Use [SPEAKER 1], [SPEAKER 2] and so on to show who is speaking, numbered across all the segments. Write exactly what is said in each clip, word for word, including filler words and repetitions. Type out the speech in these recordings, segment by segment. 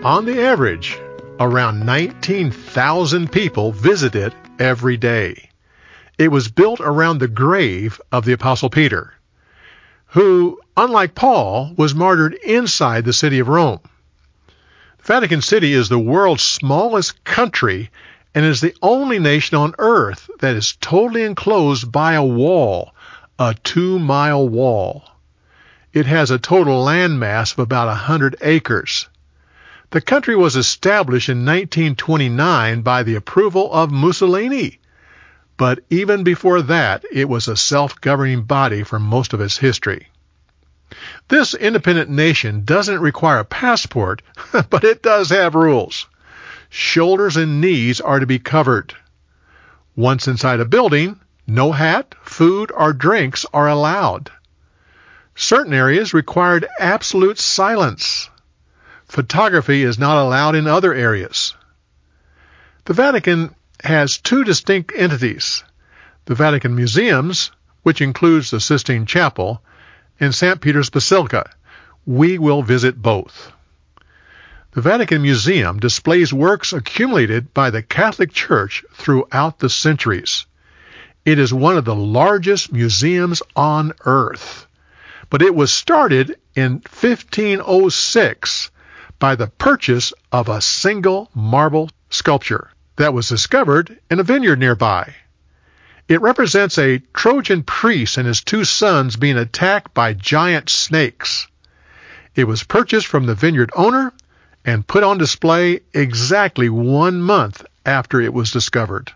[SPEAKER 1] On the average, around nineteen thousand people visit it every day. It was built around the grave of the Apostle Peter, who, unlike Paul, was martyred inside the city of Rome. The Vatican City is the world's smallest country and is the only nation on earth that is totally enclosed by a wall, a two-mile wall. It has a total landmass of about one hundred acres. The country was established in nineteen twenty-nine by the approval of Mussolini, but even before that, it was a self-governing body for most of its history. This independent nation doesn't require a passport, but it does have rules. Shoulders and knees are to be covered. Once inside a building, no hat, food, or drinks are allowed. Certain areas required absolute silence. Photography is not allowed in other areas. The Vatican has two distinct entities, the Vatican Museums, which includes the Sistine Chapel, and Saint Peter's Basilica. We will visit both. The Vatican Museum displays works accumulated by the Catholic Church throughout the centuries. It is one of the largest museums on earth, but it was started in fifteen oh six by the purchase of a single marble sculpture that was discovered in a vineyard nearby. It represents a Trojan priest and his two sons being attacked by giant snakes. It was purchased from the vineyard owner and put on display exactly one month after it was discovered.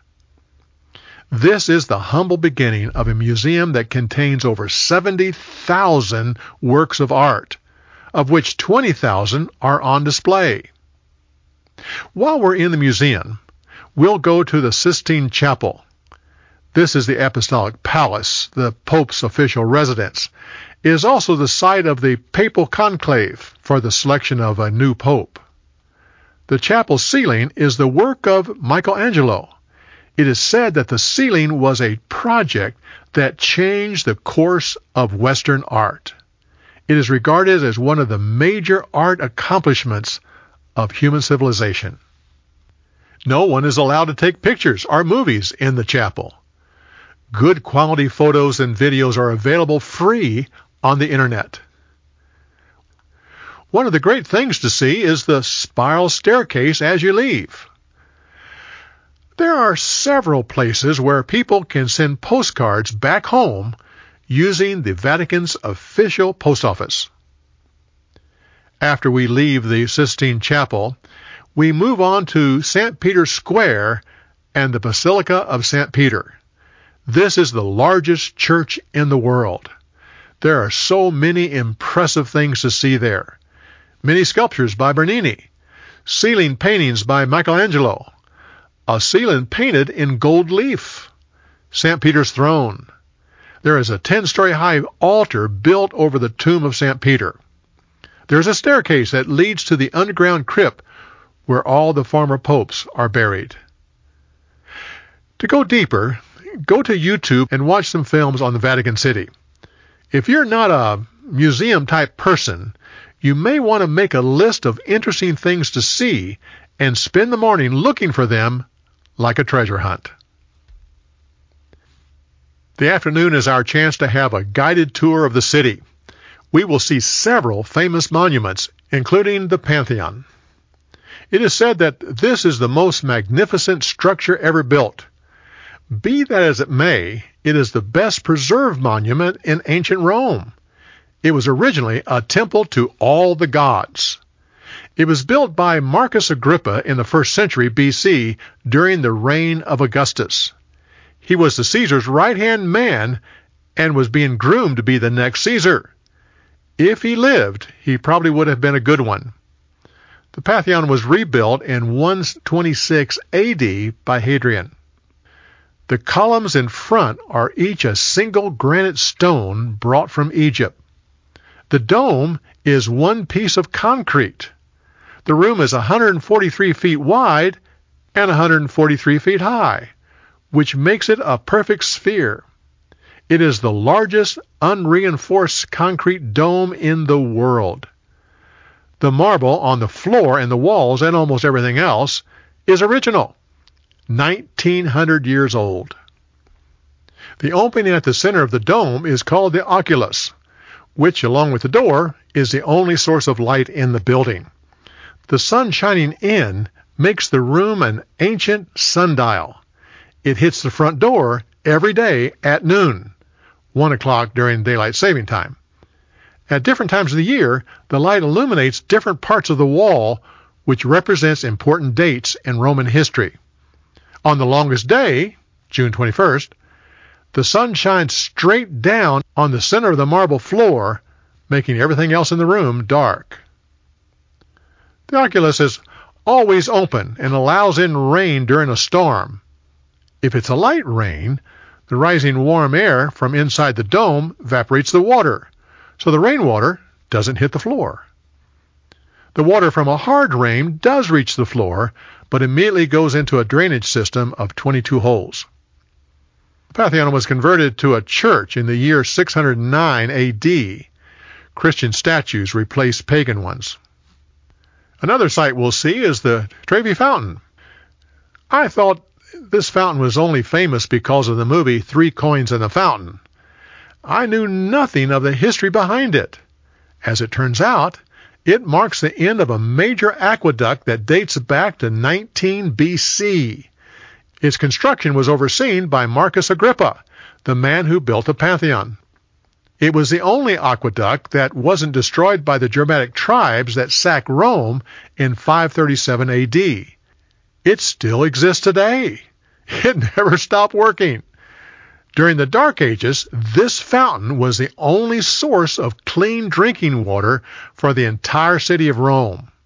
[SPEAKER 1] This is the humble beginning of a museum that contains over seventy thousand works of art, of which twenty thousand are on display. While we're in the museum, we'll go to the Sistine Chapel. This is the Apostolic Palace, the Pope's official residence. It is also the site of the Papal Conclave for the selection of a new Pope. The chapel ceiling is the work of Michelangelo. It is said that the ceiling was a project that changed the course of Western art. It is regarded as one of the major art accomplishments of human civilization. No one is allowed to take pictures or movies in the chapel. Good quality photos and videos are available free on the internet. One of the great things to see is the spiral staircase as you leave. There are several places where people can send postcards back home using the Vatican's official post office. After we leave the Sistine Chapel, we move on to Saint Peter's Square and the Basilica of Saint Peter. This is the largest church in the world. There are so many impressive things to see there. Many sculptures by Bernini, ceiling paintings by Michelangelo, a ceiling painted in gold leaf, Saint Peter's throne. There is a ten-story high altar built over the tomb of Saint Peter. There is a staircase that leads to the underground crypt where all the former popes are buried. To go deeper, go to YouTube and watch some films on the Vatican City. If you're not a museum-type person, you may want to make a list of interesting things to see and spend the morning looking for them like a treasure hunt. The afternoon is our chance to have a guided tour of the city. We will see several famous monuments, including the Pantheon. It is said that this is the most magnificent structure ever built. Be that as it may, it is the best preserved monument in ancient Rome. It was originally a temple to all the gods. It was built by Marcus Agrippa in the first century B C during the reign of Augustus. He was the Caesar's right-hand man and was being groomed to be the next Caesar. If he lived, he probably would have been a good one. The Pantheon was rebuilt in one twenty-six A D by Hadrian. The columns in front are each a single granite stone brought from Egypt. The dome is one piece of concrete. The room is one hundred forty-three feet wide and one hundred forty-three feet high, which makes it a perfect sphere. It is the largest unreinforced concrete dome in the world. The marble on the floor and the walls and almost everything else is original, nineteen hundred years old. The opening at the center of the dome is called the oculus, which, along with the door, is the only source of light in the building. The sun shining in makes the room an ancient sundial. It hits the front door every day at noon, one o'clock during daylight saving time. At different times of the year, the light illuminates different parts of the wall, which represents important dates in Roman history. On the longest day, June twenty-first, the sun shines straight down on the center of the marble floor, making everything else in the room dark. The oculus is always open and allows in rain during a storm. If it's a light rain, the rising warm air from inside the dome evaporates the water, so the rainwater doesn't hit the floor. The water from a hard rain does reach the floor, but immediately goes into a drainage system of twenty-two holes. The Pantheon was converted to a church in the year six hundred nine A D. Christian statues replaced pagan ones. Another sight we'll see is the Trevi Fountain. I thought this fountain was only famous because of the movie Three Coins in the Fountain. I knew nothing of the history behind it. As it turns out, it marks the end of a major aqueduct that dates back to nineteen B C. Its construction was overseen by Marcus Agrippa, the man who built the Pantheon. It was the only aqueduct that wasn't destroyed by the Germanic tribes that sacked Rome in five thirty-seven A D. It still exists today. It never stopped working. During the Dark Ages, this fountain was the only source of clean drinking water for the entire city of Rome.